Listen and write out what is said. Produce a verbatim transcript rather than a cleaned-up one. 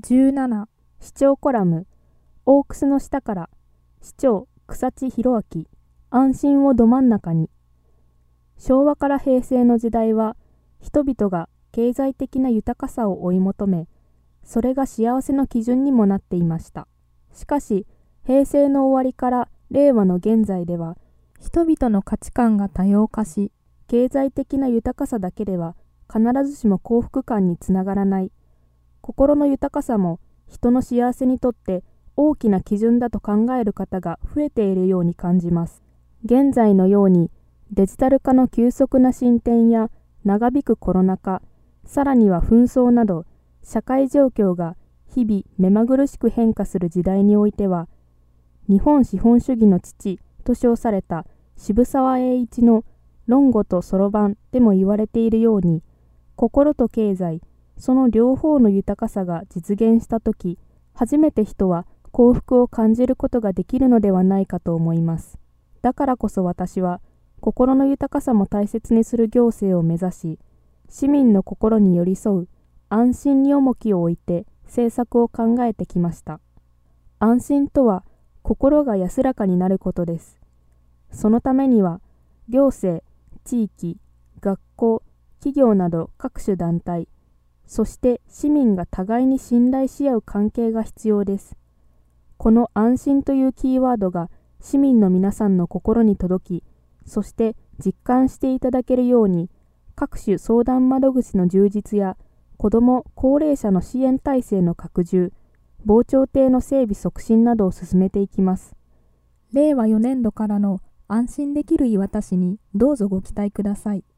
じゅうなな市長コラムオークスの下から市長草地弘明安心をど真ん中に。昭和から平成の時代は人々が経済的な豊かさを追い求め、それが幸せの基準にもなっていました。しかし平成の終わりから令和の現在では人々の価値観が多様化し、経済的な豊かさだけでは必ずしも幸福感につながらない。心の豊かさも人の幸せにとって大きな基準だと考える方が増えているように感じます。現在のようにデジタル化の急速な進展や長引くコロナ禍、さらには紛争など社会状況が日々目まぐるしく変化する時代においては、日本資本主義の父と称された渋沢栄一の論語と算盤でも言われているように、心と経済、その両方の豊かさが実現したとき、初めて人は幸福を感じることができるのではないかと思います。だからこそ私は、心の豊かさも大切にする行政を目指し、市民の心に寄り添う安心に重きを置いて政策を考えてきました。安心とは、心が安らかになることです。そのためには、行政、地域、学校、企業など各種団体、そして市民が互いに信頼し合う関係が必要です。この安心というキーワードが市民の皆さんの心に届き、そして実感していただけるように、各種相談窓口の充実や子ども・高齢者の支援体制の拡充、防潮堤の整備促進などを進めていきます。 れいわよねんどからの安心できる磐田市にどうぞご期待ください。